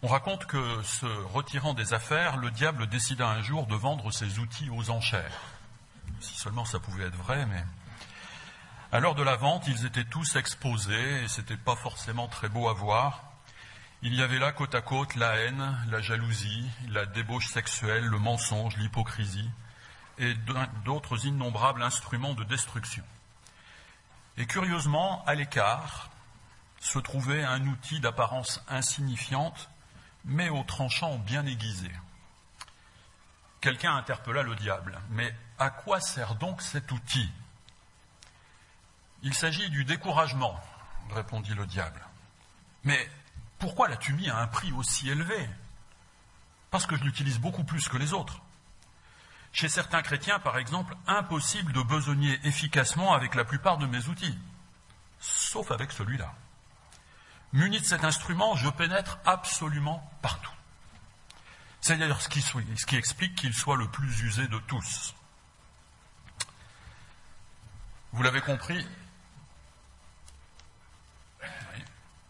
On raconte que, se retirant des affaires, le diable décida un jour de vendre ses outils aux enchères. Si seulement ça pouvait être vrai, mais... À l'heure de la vente, ils étaient tous exposés, et c'était pas forcément très beau à voir. Il y avait là, côte à côte, la haine, la jalousie, la débauche sexuelle, le mensonge, l'hypocrisie, et d'autres innombrables instruments de destruction. Et curieusement, à l'écart, se trouvait un outil d'apparence insignifiante, mais au tranchant bien aiguisé. Quelqu'un interpella le diable. « Mais à quoi sert donc cet outil ?»« Il s'agit du découragement, » répondit le diable. « Mais pourquoi l'as-tu mis à un prix aussi élevé ? » ?»« Parce que je l'utilise beaucoup plus que les autres. Chez certains chrétiens, par exemple, impossible de besogner efficacement avec la plupart de mes outils, sauf avec celui-là. Muni de cet instrument, je pénètre absolument partout. C'est d'ailleurs ce qui explique qu'il soit le plus usé de tous. Vous l'avez compris ? Oui.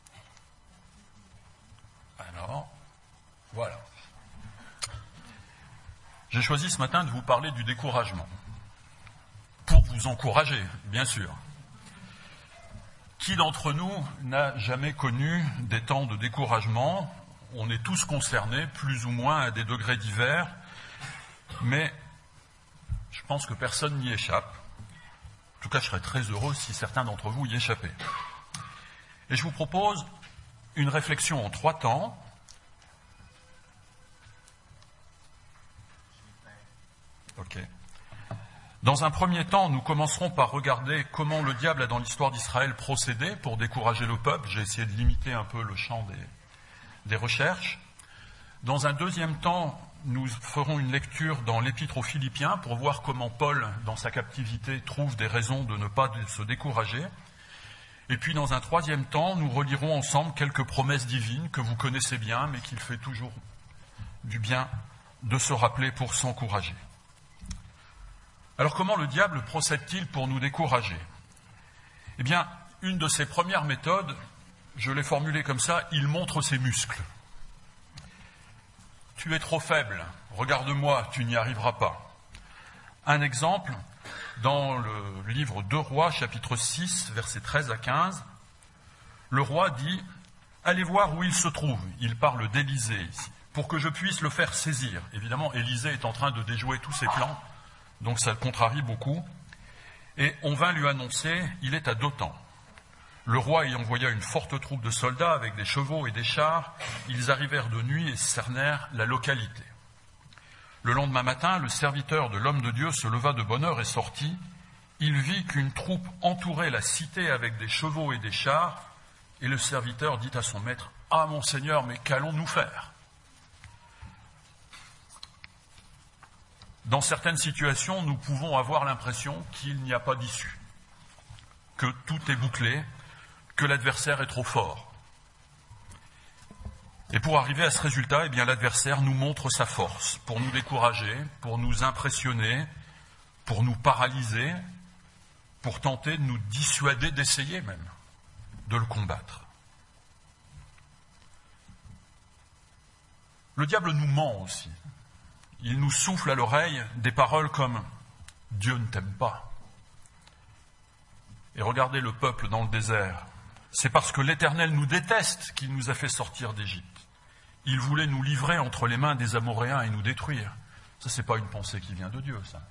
Alors, voilà. J'ai choisi ce matin de vous parler du découragement. Pour vous encourager, bien sûr. Qui d'entre nous n'a jamais connu des temps de découragement ? On est tous concernés, plus ou moins à des degrés divers, mais je pense que personne n'y échappe. En tout cas, je serais très heureux si certains d'entre vous y échappaient. Et je vous propose une réflexion en 3 temps. Ok. Dans un premier temps, nous commencerons par regarder comment le diable a dans l'histoire d'Israël procédé pour décourager le peuple. J'ai essayé de limiter un peu le champ des recherches. Dans un deuxième temps, nous ferons une lecture dans l'Épître aux Philippiens pour voir comment Paul, dans sa captivité, trouve des raisons de ne pas se décourager. Et puis, dans un troisième temps, nous relirons ensemble quelques promesses divines que vous connaissez bien, mais qu'il fait toujours du bien de se rappeler pour s'encourager. Alors comment le diable procède-t-il pour nous décourager ? Eh bien, une de ses premières méthodes, je l'ai formulée comme ça, il montre ses muscles. Tu es trop faible, regarde-moi, tu n'y arriveras pas. Un exemple, dans le livre 2 Rois, chapitre 6, versets 13 à 15, le roi dit « Allez voir où il se trouve », il parle d'Élisée ici, « pour que je puisse le faire saisir ». Évidemment, Élisée est en train de déjouer tous ses plans. Donc ça le contrarie beaucoup. Et on vint lui annoncer, il est à Dothan. Le roi y envoya une forte troupe de soldats avec des chevaux et des chars. Ils arrivèrent de nuit et cernèrent la localité. Le lendemain matin, le serviteur de l'homme de Dieu se leva de bonne heure et sortit. Il vit qu'une troupe entourait la cité avec des chevaux et des chars. Et le serviteur dit à son maître, « Ah, mon Seigneur, mais qu'allons-nous faire ?» Dans certaines situations, nous pouvons avoir l'impression qu'il n'y a pas d'issue, que tout est bouclé, que l'adversaire est trop fort. Et pour arriver à ce résultat, eh bien, l'adversaire nous montre sa force, pour nous décourager, pour nous impressionner, pour nous paralyser, pour tenter de nous dissuader d'essayer même de le combattre. Le diable nous ment aussi. Il nous souffle à l'oreille des paroles comme « Dieu ne t'aime pas ». Et regardez le peuple dans le désert. C'est parce que l'Éternel nous déteste qu'il nous a fait sortir d'Égypte. Il voulait nous livrer entre les mains des Amoréens et nous détruire. Ça, c'est pas une pensée qui vient de Dieu, ça.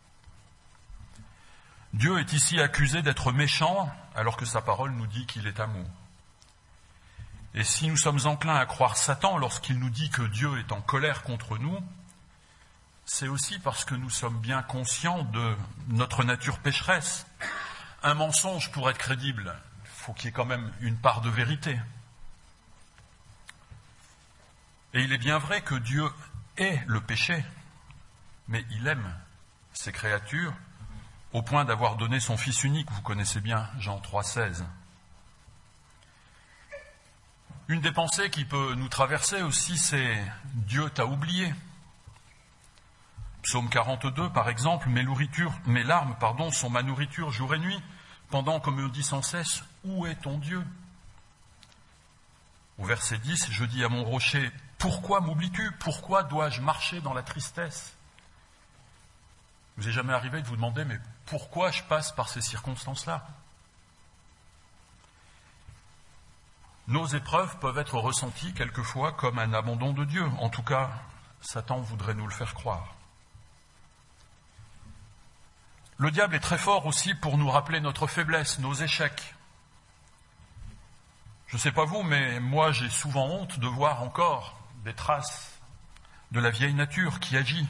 Dieu est ici accusé d'être méchant, alors que sa parole nous dit qu'il est amour. Et si nous sommes enclins à croire Satan lorsqu'il nous dit que Dieu est en colère contre nous, c'est aussi parce que nous sommes bien conscients de notre nature pécheresse. Un mensonge, pour être crédible, il faut qu'il y ait quand même une part de vérité. Et il est bien vrai que Dieu est le péché, mais il aime ses créatures au point d'avoir donné son Fils unique. Vous connaissez bien Jean 3,16. Une des pensées qui peut nous traverser aussi, c'est « Dieu t'a oublié ». Psaume 42, par exemple, mes larmes sont ma nourriture jour et nuit, pendant qu'on me dit sans cesse, où est ton Dieu ? Au verset 10, je dis à mon rocher, pourquoi m'oublies-tu? Pourquoi dois-je marcher dans la tristesse? Vous est jamais arrivé de vous demander, mais pourquoi je passe par ces circonstances-là? Nos épreuves peuvent être ressenties quelquefois comme un abandon de Dieu. En tout cas, Satan voudrait nous le faire croire. Le diable est très fort aussi pour nous rappeler notre faiblesse, nos échecs. Je ne sais pas vous, mais moi j'ai souvent honte de voir encore des traces de la vieille nature qui agit.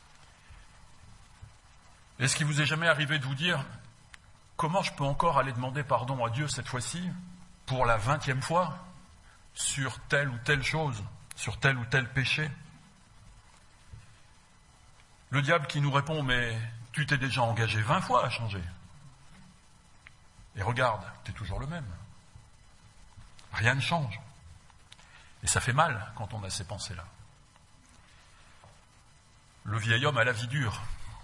Est-ce qu'il vous est jamais arrivé de vous dire « Comment je peux encore aller demander pardon à Dieu cette fois-ci, pour la 20e fois, sur telle ou telle chose, sur tel ou tel péché ?» Le diable qui nous répond « Mais tu t'es déjà engagé 20 fois à changer. Et regarde, tu es toujours le même. Rien ne change. » Et ça fait mal quand on a ces pensées-là. Le vieil homme a la vie dure.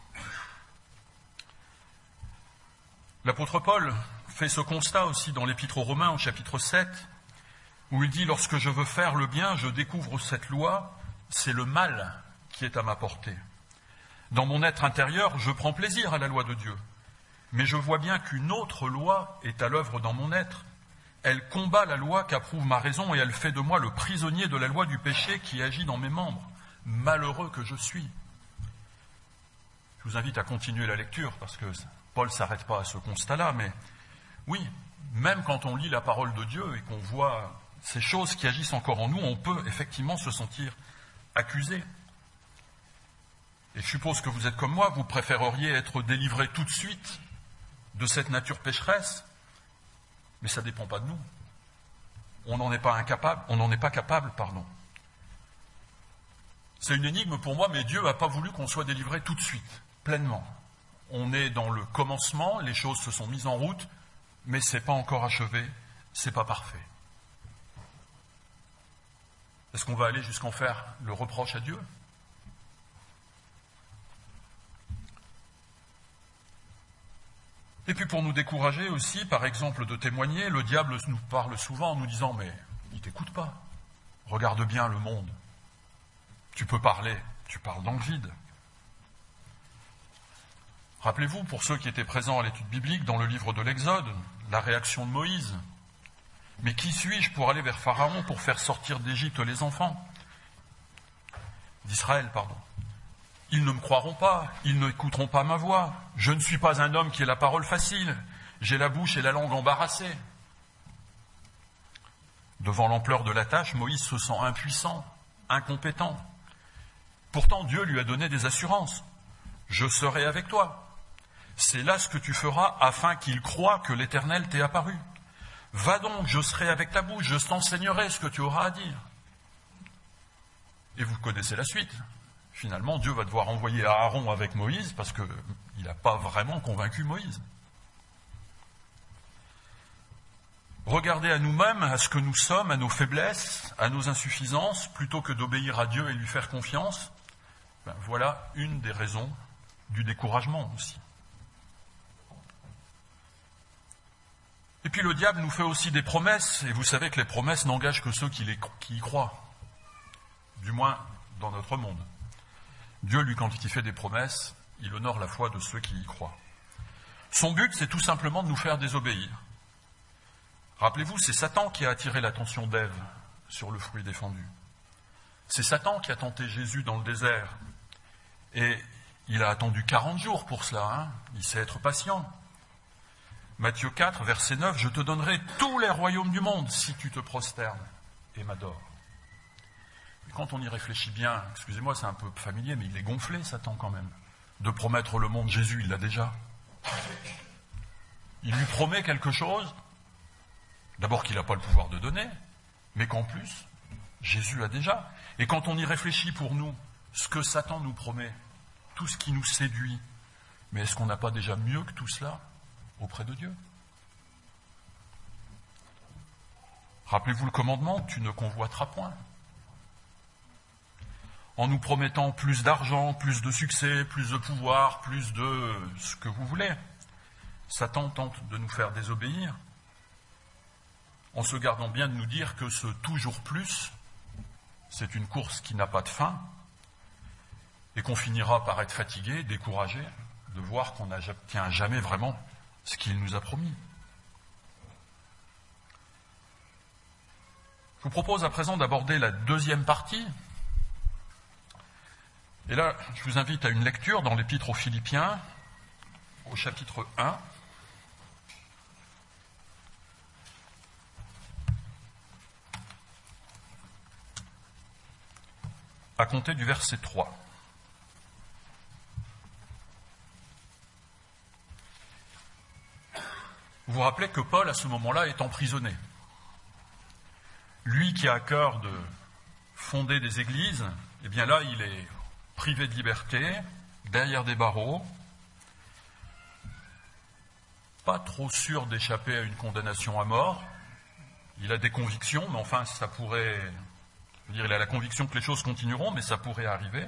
L'apôtre Paul fait ce constat aussi dans l'Épître aux Romains au chapitre 7, où il dit « Lorsque je veux faire le bien, je découvre cette loi, c'est le mal qui est à ma portée. Dans mon être intérieur, je prends plaisir à la loi de Dieu, mais je vois bien qu'une autre loi est à l'œuvre dans mon être. Elle combat la loi qu'approuve ma raison et elle fait de moi le prisonnier de la loi du péché qui agit dans mes membres. Malheureux que je suis. » Je vous invite à continuer la lecture parce que Paul ne s'arrête pas à ce constat-là, mais oui, même quand on lit la parole de Dieu et qu'on voit ces choses qui agissent encore en nous, on peut effectivement se sentir accusé. Et je suppose que vous êtes comme moi, vous préféreriez être délivré tout de suite de cette nature pécheresse, mais ça ne dépend pas de nous. On n'en est pas capable. C'est une énigme pour moi, mais Dieu n'a pas voulu qu'on soit délivré tout de suite, pleinement. On est dans le commencement, les choses se sont mises en route, mais ce n'est pas encore achevé, ce n'est pas parfait. Est-ce qu'on va aller jusqu'en faire le reproche à Dieu ? Et puis pour nous décourager aussi, par exemple, de témoigner, le diable nous parle souvent en nous disant « Mais il ne t'écoute pas. Regarde bien le monde. Tu peux parler, tu parles dans le vide. » Rappelez-vous, pour ceux qui étaient présents à l'étude biblique dans le livre de l'Exode, la réaction de Moïse. « Mais qui suis-je pour aller vers Pharaon pour faire sortir d'Égypte les enfants d'Israël, pardon. Ils ne me croiront pas, ils n'écouteront pas ma voix. Je ne suis pas un homme qui ait la parole facile. J'ai la bouche et la langue embarrassées. » Devant l'ampleur de la tâche, Moïse se sent impuissant, incompétent. Pourtant, Dieu lui a donné des assurances. « Je serai avec toi. C'est là ce que tu feras afin qu'il croie que l'Éternel t'est apparu. Va donc, je serai avec ta bouche, je t'enseignerai ce que tu auras à dire. » Et vous connaissez la suite. Finalement, Dieu va devoir envoyer Aaron avec Moïse parce qu'il n'a pas vraiment convaincu Moïse. Regardez à nous-mêmes, à ce que nous sommes, à nos faiblesses, à nos insuffisances, plutôt que d'obéir à Dieu et lui faire confiance. Voilà une des raisons du découragement aussi. Et puis le diable nous fait aussi des promesses, et vous savez que les promesses n'engagent que ceux qui y croient, du moins dans notre monde. Dieu, lui, quand il fait des promesses, il honore la foi de ceux qui y croient. Son but, c'est tout simplement de nous faire désobéir. Rappelez-vous, c'est Satan qui a attiré l'attention d'Ève sur le fruit défendu. C'est Satan qui a tenté Jésus dans le désert. Et il a attendu 40 jours pour cela, Il sait être patient. Matthieu 4, verset 9, « Je te donnerai tous les royaumes du monde si tu te prosternes et m'adores. » Quand on y réfléchit bien, excusez-moi, c'est un peu familier, mais il est gonflé, Satan, quand même. De promettre le monde, Jésus, il l'a déjà. Il lui promet quelque chose, d'abord qu'il n'a pas le pouvoir de donner, mais qu'en plus, Jésus a déjà. Et quand on y réfléchit pour nous, ce que Satan nous promet, tout ce qui nous séduit, mais est-ce qu'on n'a pas déjà mieux que tout cela auprès de Dieu ? Rappelez-vous le commandement, tu ne convoiteras point. En nous promettant plus d'argent, plus de succès, plus de pouvoir, plus de ce que vous voulez. Satan tente de nous faire désobéir. en se gardant bien de nous dire que ce toujours plus, c'est une course qui n'a pas de fin, et qu'on finira par être fatigué, découragé, de voir qu'on n'obtient jamais vraiment ce qu'il nous a promis. Je vous propose à présent d'aborder la deuxième partie. Et là, je vous invite à une lecture dans l'Épître aux Philippiens, au chapitre 1. À compter du verset 3. Vous vous rappelez que Paul, à ce moment-là, est emprisonné. Lui qui a à cœur de fonder des églises, eh bien là, il est privé de liberté, derrière des barreaux, pas trop sûr d'échapper à une condamnation à mort. Il a des convictions, mais enfin, ça pourrait... Je veux dire, il a la conviction que les choses continueront, mais ça pourrait arriver.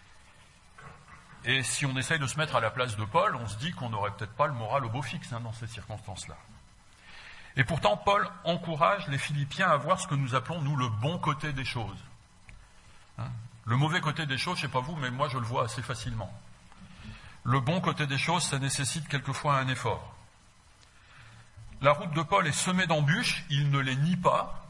Et si on essaye de se mettre à la place de Paul, on se dit qu'on n'aurait peut-être pas le moral au beau fixe dans ces circonstances-là. Et pourtant, Paul encourage les Philippiens à voir ce que nous appelons, nous, le bon côté des choses. Le mauvais côté des choses, je ne sais pas vous, mais moi je le vois assez facilement. Le bon côté des choses, ça nécessite quelquefois un effort. La route de Paul est semée d'embûches, il ne les nie pas,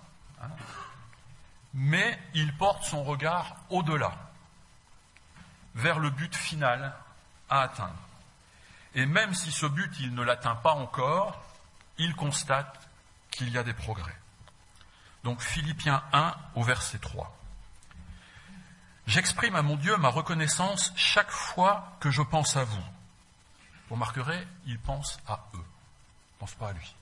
mais il porte son regard au-delà, vers le but final à atteindre. Et même si ce but, il ne l'atteint pas encore, il constate qu'il y a des progrès. Donc Philippiens 1 au verset 3. J'exprime à mon Dieu ma reconnaissance chaque fois que je pense à vous. Vous remarquerez, il pense à eux, il ne pense pas à lui.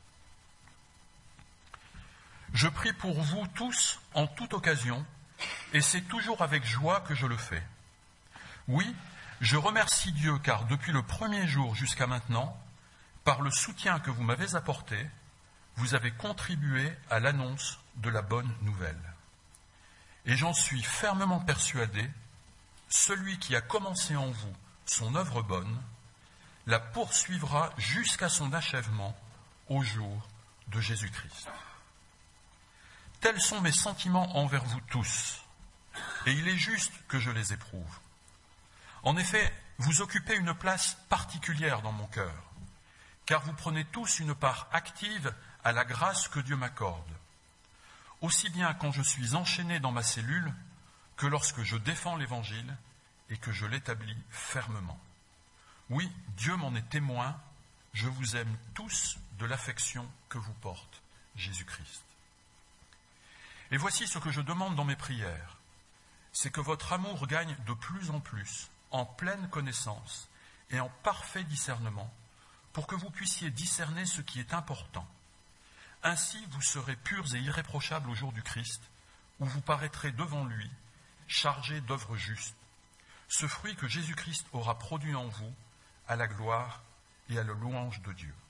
Je prie pour vous tous en toute occasion, et c'est toujours avec joie que je le fais. Oui, je remercie Dieu car depuis le premier jour jusqu'à maintenant, par le soutien que vous m'avez apporté, vous avez contribué à l'annonce de la bonne nouvelle. Et j'en suis fermement persuadé, celui qui a commencé en vous son œuvre bonne, la poursuivra jusqu'à son achèvement au jour de Jésus-Christ. Tels sont mes sentiments envers vous tous, et il est juste que je les éprouve. En effet, vous occupez une place particulière dans mon cœur, car vous prenez tous une part active à la grâce que Dieu m'accorde, aussi bien quand je suis enchaîné dans ma cellule que lorsque je défends l'Évangile et que je l'établis fermement. Oui, Dieu m'en est témoin, je vous aime tous de l'affection que vous porte Jésus-Christ. Et voici ce que je demande dans mes prières, c'est que votre amour gagne de plus en plus, en pleine connaissance et en parfait discernement, pour que vous puissiez discerner ce qui est important. Ainsi, vous serez purs et irréprochables au jour du Christ, où vous paraîtrez devant lui, chargés d'œuvres justes, ce fruit que Jésus-Christ aura produit en vous, à la gloire et à la louange de Dieu.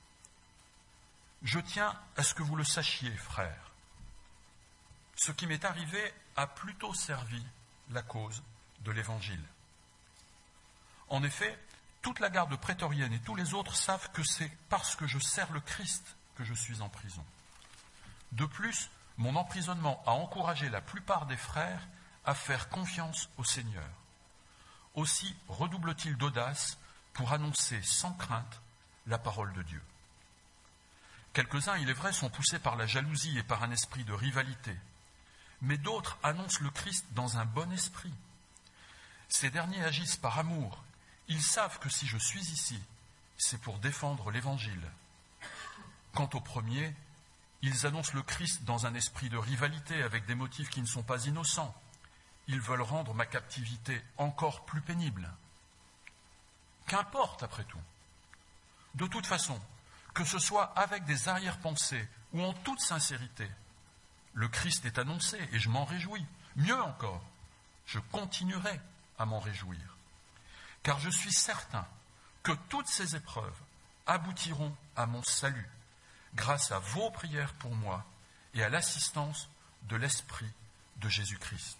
Je tiens à ce que vous le sachiez, frères. Ce qui m'est arrivé a plutôt servi la cause de l'Évangile. En effet, toute la garde prétorienne et tous les autres savent que c'est parce que je sers le Christ que je suis en prison. De plus, mon emprisonnement a encouragé la plupart des frères à faire confiance au Seigneur. Aussi redouble-t-il d'audace pour annoncer sans crainte la parole de Dieu. Quelques-uns, il est vrai, sont poussés par la jalousie et par un esprit de rivalité, mais d'autres annoncent le Christ dans un bon esprit. Ces derniers agissent par amour. Ils savent que si je suis ici, c'est pour défendre l'Évangile. Quant aux premiers, ils annoncent le Christ dans un esprit de rivalité avec des motifs qui ne sont pas innocents. Ils veulent rendre ma captivité encore plus pénible. Qu'importe après tout. De toute façon, que ce soit avec des arrière-pensées ou en toute sincérité, le Christ est annoncé et je m'en réjouis. Mieux encore, je continuerai à m'en réjouir. Car je suis certain que toutes ces épreuves aboutiront à mon salut, grâce à vos prières pour moi et à l'assistance de l'Esprit de Jésus-Christ.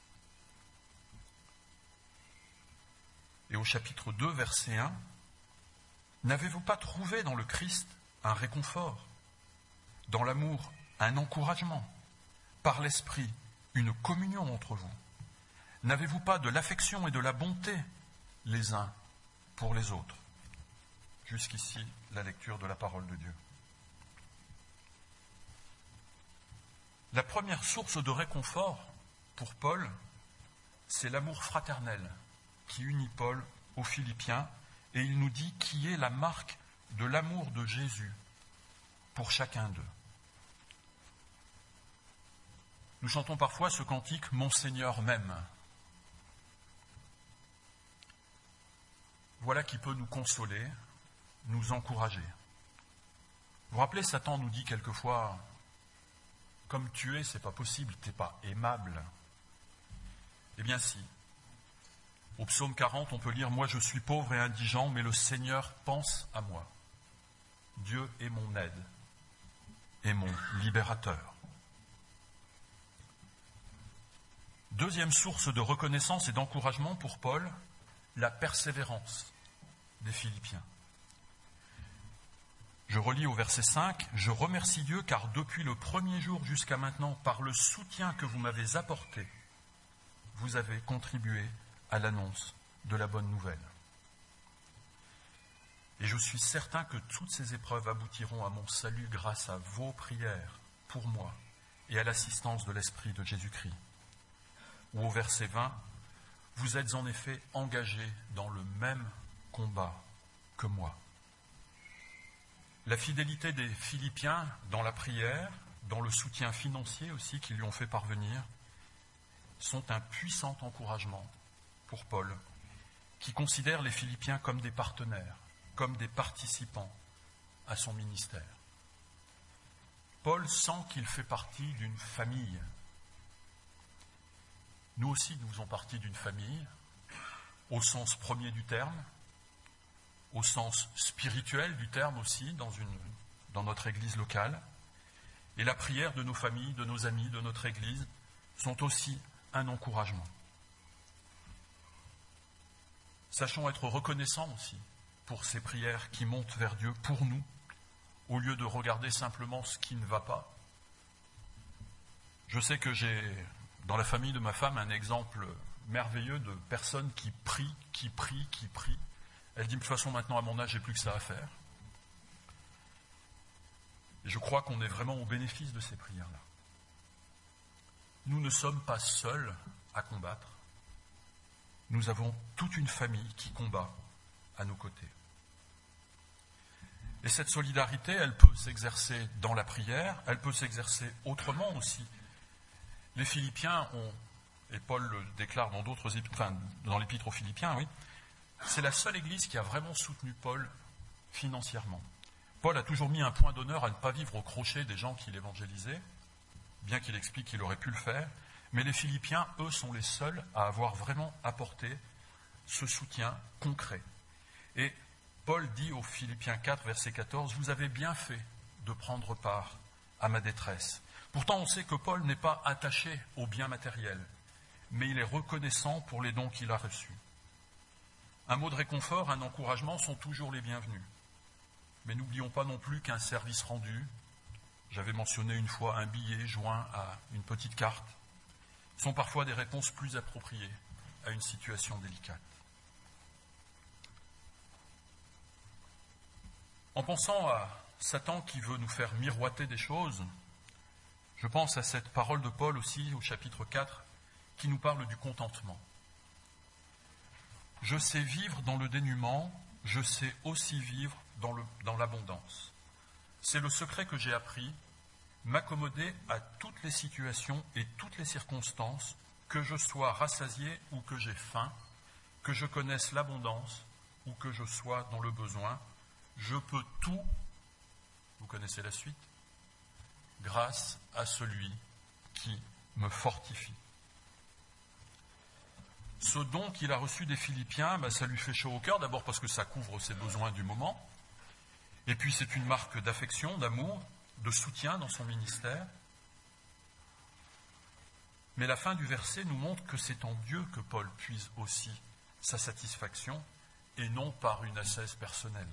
Et au chapitre 2, verset 1, n'avez-vous pas trouvé dans le Christ un réconfort, dans l'amour un encouragement, par l'Esprit, une communion entre vous? N'avez-vous pas de l'affection et de la bonté les uns pour les autres? Jusqu'ici, la lecture de la parole de Dieu. La première source de réconfort pour Paul, c'est l'amour fraternel qui unit Paul aux Philippiens, et il nous dit qui est la marque de l'amour de Jésus pour chacun d'eux. Nous chantons parfois ce cantique « Mon Seigneur m'aime ». Voilà qui peut nous consoler, nous encourager. Vous vous rappelez, Satan nous dit quelquefois « Comme tu es, c'est pas possible, t'es pas aimable ». Eh bien si. Au psaume 40, on peut lire « Moi je suis pauvre et indigent, mais le Seigneur pense à moi. Dieu est mon aide et mon libérateur. » Deuxième source de reconnaissance et d'encouragement pour Paul, la persévérance des Philippiens. Je relis au verset 5, « Je remercie Dieu car depuis le premier jour jusqu'à maintenant, par le soutien que vous m'avez apporté, vous avez contribué à l'annonce de la bonne nouvelle. Et je suis certain que toutes ces épreuves aboutiront à mon salut grâce à vos prières pour moi et à l'assistance de l'Esprit de Jésus-Christ. » Ou au verset 20, « Vous êtes en effet engagés dans le même combat que moi. » La fidélité des Philippiens dans la prière, dans le soutien financier aussi qu'ils lui ont fait parvenir, sont un puissant encouragement pour Paul, qui considère les Philippiens comme des partenaires, comme des participants à son ministère. Paul sent qu'il fait partie d'une famille. Nous aussi, nous faisons partie d'une famille, au sens premier du terme, au sens spirituel du terme aussi, dans notre église locale. Et la prière de nos familles, de nos amis, de notre église, sont aussi un encouragement. Sachons être reconnaissants aussi pour ces prières qui montent vers Dieu pour nous, au lieu de regarder simplement ce qui ne va pas. Je sais que j'ai, dans la famille de ma femme, un exemple merveilleux de personnes qui prient. Elle dit, de toute façon, maintenant, à mon âge, j'ai plus que ça à faire. Et je crois qu'on est vraiment au bénéfice de ces prières-là. Nous ne sommes pas seuls à combattre. Nous avons toute une famille qui combat à nos côtés. Et cette solidarité, elle peut s'exercer dans la prière, elle peut s'exercer autrement aussi. Les Philippiens ont, et Paul le déclare dans l'épître aux Philippiens, oui, c'est la seule église qui a vraiment soutenu Paul financièrement. Paul a toujours mis un point d'honneur à ne pas vivre au crochet des gens qu'il évangélisait, bien qu'il explique qu'il aurait pu le faire, mais les Philippiens, eux, sont les seuls à avoir vraiment apporté ce soutien concret. Et Paul dit aux Philippiens 4, verset 14, « Vous avez bien fait de prendre part à ma détresse. » Pourtant, on sait que Paul n'est pas attaché aux biens matériels, mais il est reconnaissant pour les dons qu'il a reçus. Un mot de réconfort, un encouragement sont toujours les bienvenus. Mais n'oublions pas non plus qu'un service rendu, j'avais mentionné une fois un billet joint à une petite carte, sont parfois des réponses plus appropriées à une situation délicate. En pensant à Satan qui veut nous faire miroiter des choses, je pense à cette parole de Paul aussi au chapitre 4 qui nous parle du contentement. Je sais vivre dans le dénuement, je sais aussi vivre dans l'abondance. C'est le secret que j'ai appris, m'accommoder à toutes les situations et toutes les circonstances, que je sois rassasié ou que j'ai faim, que je connaisse l'abondance ou que je sois dans le besoin. Je peux tout, vous connaissez la suite, grâce à celui qui me fortifie. Ce don qu'il a reçu des Philippiens, ça lui fait chaud au cœur, d'abord parce que ça couvre ses besoins du moment, et puis c'est une marque d'affection, d'amour, de soutien dans son ministère. Mais la fin du verset nous montre que c'est en Dieu que Paul puise aussi sa satisfaction, et non par une ascèse personnelle.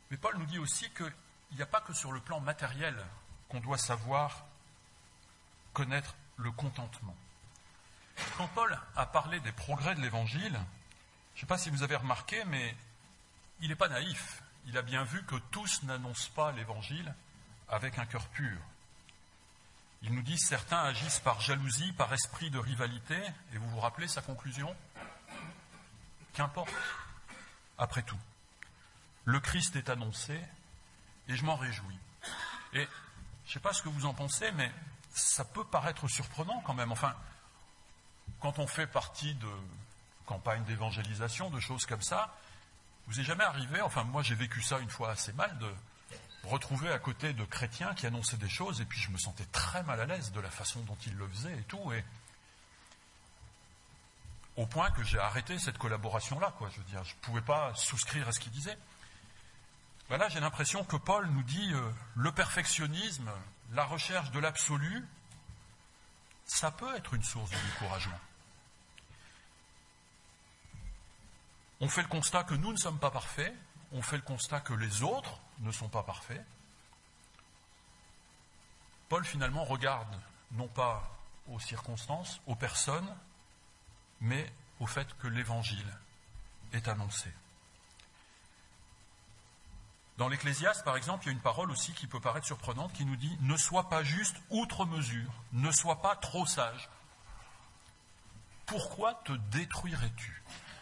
Mais Paul nous dit aussi qu'il n'y a pas que sur le plan matériel qu'on doit savoir connaître le contentement. Quand Paul a parlé des progrès de l'Évangile, je ne sais pas si vous avez remarqué, mais il n'est pas naïf. Il a bien vu que tous n'annoncent pas l'Évangile avec un cœur pur. Il nous dit certains agissent par jalousie, par esprit de rivalité, et vous vous rappelez sa conclusion ? Qu'importe, après tout. Le Christ est annoncé, et je m'en réjouis. Et je ne sais pas ce que vous en pensez, mais ça peut paraître surprenant quand même. Enfin, quand on fait partie de campagnes d'évangélisation, de choses comme ça, vous est jamais arrivé, enfin moi j'ai vécu ça une fois assez mal, de retrouver à côté de chrétiens qui annonçaient des choses, et puis je me sentais très mal à l'aise de la façon dont ils le faisaient et tout, et au point que j'ai arrêté cette collaboration-là, quoi. Je veux dire, je ne pouvais pas souscrire à ce qu'ils disaient. Ben là, j'ai l'impression que Paul nous dit le perfectionnisme, la recherche de l'absolu, ça peut être une source de découragement. On fait le constat que nous ne sommes pas parfaits, on fait le constat que les autres ne sont pas parfaits. Paul finalement regarde non pas aux circonstances, aux personnes, mais au fait que l'Évangile est annoncé. Dans l'Ecclésiaste, par exemple, il y a une parole aussi qui peut paraître surprenante qui nous dit « Ne sois pas juste outre mesure, ne sois pas trop sage. Pourquoi te détruirais-tu »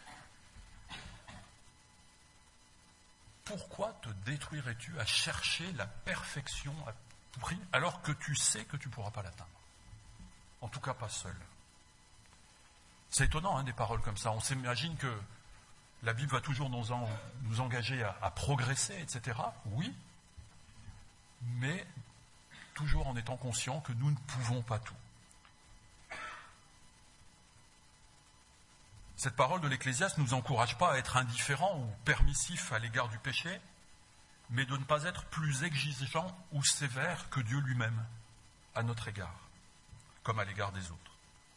Pourquoi te détruirais-tu à chercher la perfection à tout prix alors que tu sais que tu ne pourras pas l'atteindre ? En tout cas, pas seul. C'est étonnant, des paroles comme ça. On s'imagine que la Bible va toujours nous engager à progresser, etc. Oui, mais toujours en étant conscient que nous ne pouvons pas tout. Cette parole de l'Ecclésiaste ne nous encourage pas à être indifférents ou permissifs à l'égard du péché, mais de ne pas être plus exigeants ou sévères que Dieu lui-même à notre égard, comme à l'égard des autres.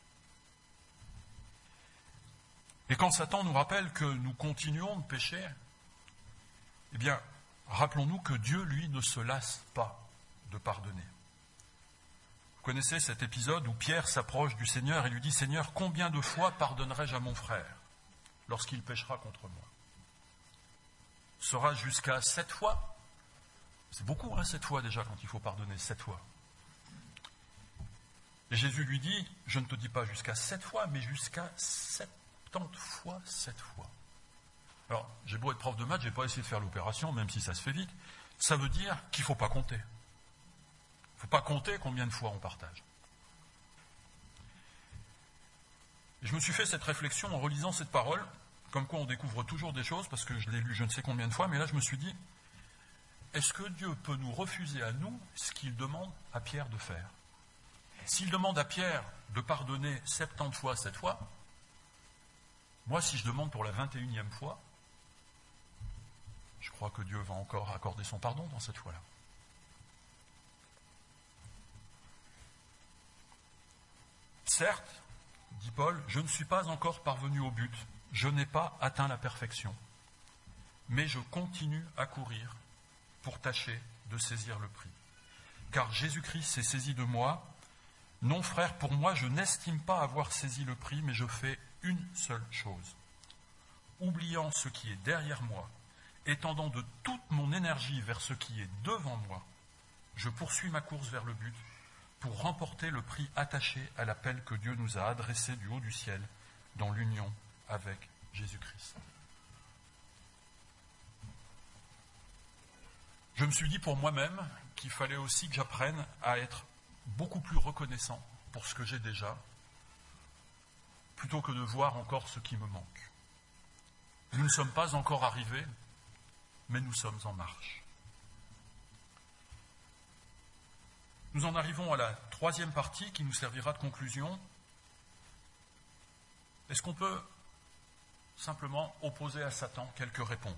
Et quand Satan nous rappelle que nous continuons de pécher, eh bien, rappelons-nous que Dieu, lui, ne se lasse pas de pardonner. Vous connaissez cet épisode où Pierre s'approche du Seigneur et lui dit « Seigneur, combien de fois pardonnerai-je à mon frère lorsqu'il péchera contre moi ?» Sera jusqu'à 7 fois. C'est beaucoup, 7 fois déjà, quand il faut pardonner, 7 fois. Et Jésus lui dit « Je ne te dis pas jusqu'à 7 fois, mais jusqu'à 70 fois 7 fois. » Alors, j'ai beau être prof de maths, je n'ai pas essayé de faire l'opération, même si ça se fait vite. Ça veut dire qu'il ne faut pas compter. Il ne faut pas compter combien de fois on partage. Et je me suis fait cette réflexion en relisant cette parole, comme quoi on découvre toujours des choses, parce que je l'ai lu je ne sais combien de fois, mais là je me suis dit, est-ce que Dieu peut nous refuser à nous ce qu'il demande à Pierre de faire ? S'il demande à Pierre de pardonner 70 fois 7 fois, moi si je demande pour la 21e fois, je crois que Dieu va encore accorder son pardon dans cette fois-là. Certes, dit Paul, je ne suis pas encore parvenu au but, je n'ai pas atteint la perfection, mais je continue à courir pour tâcher de saisir le prix. Car Jésus-Christ s'est saisi de moi. Non, frère, pour moi, je n'estime pas avoir saisi le prix, mais je fais une seule chose. Oubliant ce qui est derrière moi, étendant de toute mon énergie vers ce qui est devant moi, je poursuis ma course vers le but, pour remporter le prix attaché à l'appel que Dieu nous a adressé du haut du ciel dans l'union avec Jésus-Christ. Je me suis dit pour moi-même qu'il fallait aussi que j'apprenne à être beaucoup plus reconnaissant pour ce que j'ai déjà, plutôt que de voir encore ce qui me manque. Nous ne sommes pas encore arrivés, mais nous sommes en marche. Nous en arrivons à la troisième partie qui nous servira de conclusion. Est-ce qu'on peut simplement opposer à Satan quelques réponses ?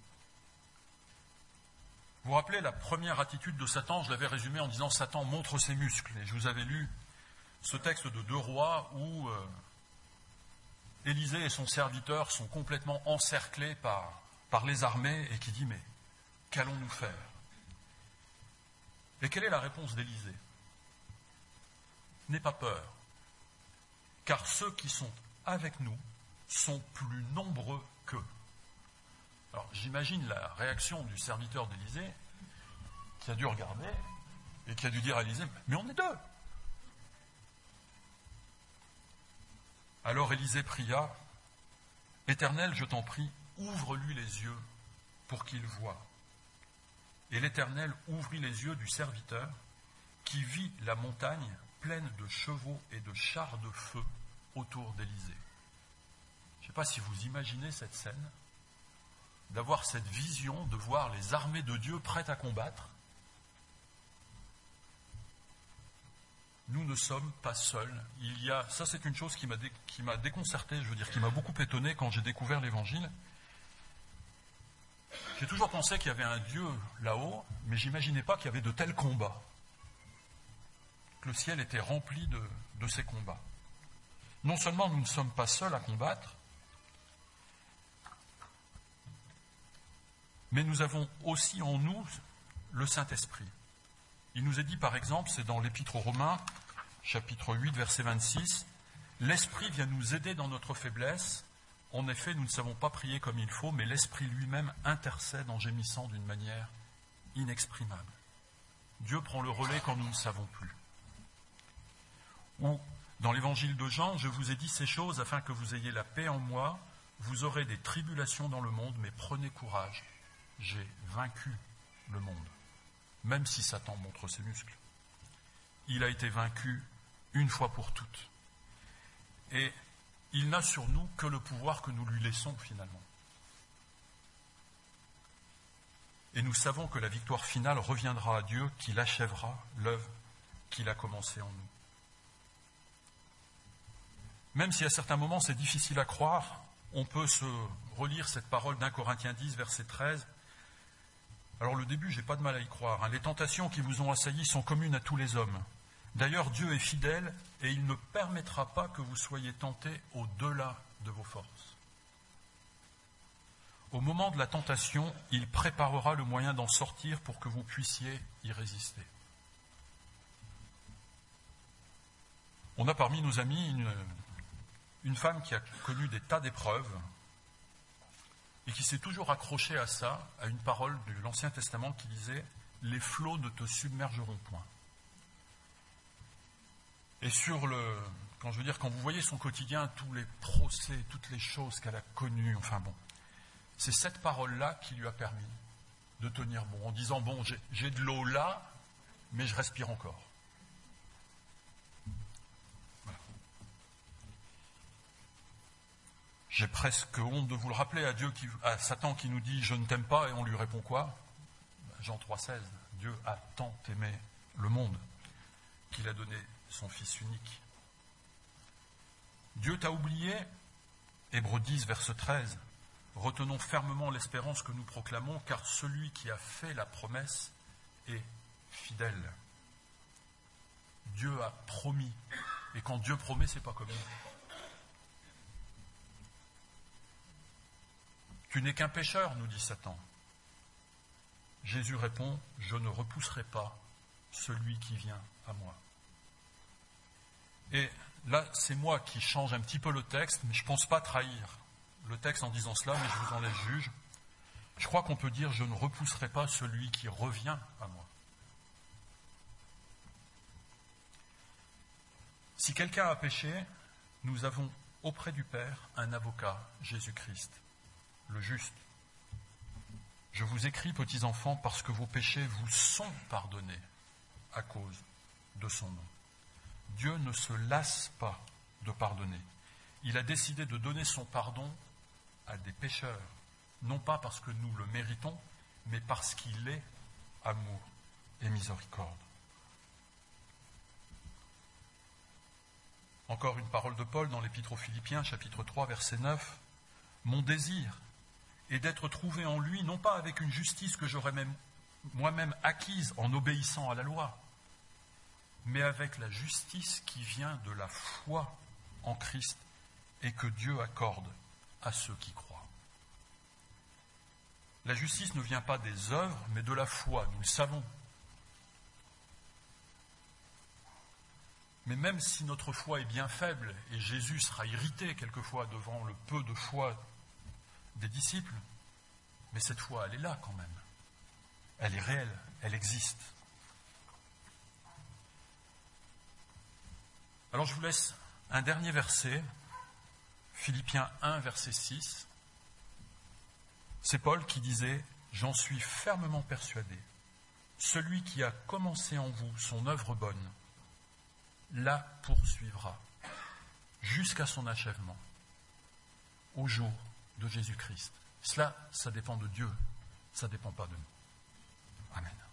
Vous vous rappelez la première attitude de Satan, je l'avais résumée en disant « Satan montre ses muscles ». Et je vous avais lu ce texte de 2 Rois où Élisée et son serviteur sont complètement encerclés par les armées et qui dit « Mais qu'allons-nous faire? Et quelle est la réponse d'Élisée? N'aie pas peur, car ceux qui sont avec nous sont plus nombreux qu'eux. Alors j'imagine la réaction du serviteur d'Élisée, qui a dû regarder et qui a dû dire à Élisée, mais on est deux. Alors Élisée pria, Éternel, je t'en prie, ouvre-lui les yeux pour qu'il voie. Et l'Éternel ouvrit les yeux du serviteur qui vit la montagne pleine de chevaux et de chars de feu autour d'Élisée. Je ne sais pas si vous imaginez cette scène, d'avoir cette vision, de voir les armées de Dieu prêtes à combattre. Nous ne sommes pas seuls. Ça c'est une chose qui m'a déconcerté, qui m'a beaucoup étonné quand j'ai découvert l'Évangile. J'ai toujours pensé qu'il y avait un Dieu là-haut, mais je n'imaginais pas qu'il y avait de tels combats. Que le ciel était rempli de ces combats. Non seulement nous ne sommes pas seuls à combattre, mais nous avons aussi en nous le Saint-Esprit. Il nous est dit par exemple, c'est dans l'Épître aux Romains, chapitre 8, verset 26, « L'Esprit vient nous aider dans notre faiblesse. En effet, nous ne savons pas prier comme il faut, mais l'Esprit lui-même intercède en gémissant d'une manière inexprimable. » Dieu prend le relais quand nous ne savons plus. Ou, dans l'Évangile de Jean, « Je vous ai dit ces choses afin que vous ayez la paix en moi. Vous aurez des tribulations dans le monde, mais prenez courage. J'ai vaincu le monde. » Même si Satan montre ses muscles. Il a été vaincu une fois pour toutes. Et il n'a sur nous que le pouvoir que nous lui laissons finalement. Et nous savons que la victoire finale reviendra à Dieu qui l'achèvera, l'œuvre qu'il a commencée en nous. Même si à certains moments c'est difficile à croire, on peut se relire cette parole d'1 Corinthiens 10, verset 13. Alors le début, j'ai pas de mal à y croire. Les tentations qui vous ont assaillis sont communes à tous les hommes. D'ailleurs, Dieu est fidèle et il ne permettra pas que vous soyez tentés au-delà de vos forces. Au moment de la tentation, il préparera le moyen d'en sortir pour que vous puissiez y résister. On a parmi nos amis une femme qui a connu des tas d'épreuves et qui s'est toujours accrochée à ça, à une parole de l'Ancien Testament qui disait « Les flots ne te submergeront point ». Et quand vous voyez son quotidien, tous les procès, toutes les choses qu'elle a connues, c'est cette parole-là qui lui a permis de tenir bon, en disant « Bon, j'ai de l'eau là, mais je respire encore ». Voilà. J'ai presque honte de vous le rappeler à Satan qui nous dit « Je ne t'aime pas » et on lui répond quoi? Jean 3,16, Dieu a tant aimé le monde qu'il a donné son Fils unique. Dieu t'a oublié, Hébreux 10, verset 13. Retenons fermement l'espérance que nous proclamons, car celui qui a fait la promesse est fidèle. Dieu a promis. Et quand Dieu promet, c'est pas comme nous. Tu n'es qu'un pécheur, nous dit Satan. Jésus répond, je ne repousserai pas celui qui vient à moi. Et là, c'est moi qui change un petit peu le texte, mais je ne pense pas trahir le texte en disant cela, mais je vous en laisse juge. Je crois qu'on peut dire, je ne repousserai pas celui qui revient à moi. Si quelqu'un a péché, nous avons auprès du Père un avocat, Jésus-Christ, le juste. Je vous écris, petits enfants, parce que vos péchés vous sont pardonnés à cause de son nom. Dieu ne se lasse pas de pardonner. Il a décidé de donner son pardon à des pécheurs, non pas parce que nous le méritons, mais parce qu'il est amour et miséricorde. Encore une parole de Paul dans l'Épître aux Philippiens, chapitre 3, verset 9. « Mon désir est d'être trouvé en lui, non pas avec une justice que j'aurais moi-même acquise en obéissant à la loi, mais avec la justice qui vient de la foi en Christ et que Dieu accorde à ceux qui croient. » La justice ne vient pas des œuvres, mais de la foi, nous le savons. Mais même si notre foi est bien faible, et Jésus sera irrité quelquefois devant le peu de foi des disciples, mais cette foi, elle est là quand même. Elle est réelle, elle existe. Alors je vous laisse un dernier verset, Philippiens 1, verset 6. C'est Paul qui disait « J'en suis fermement persuadé, celui qui a commencé en vous son œuvre bonne, la poursuivra jusqu'à son achèvement, au jour de Jésus-Christ. » Cela, ça dépend de Dieu, ça ne dépend pas de nous. Amen.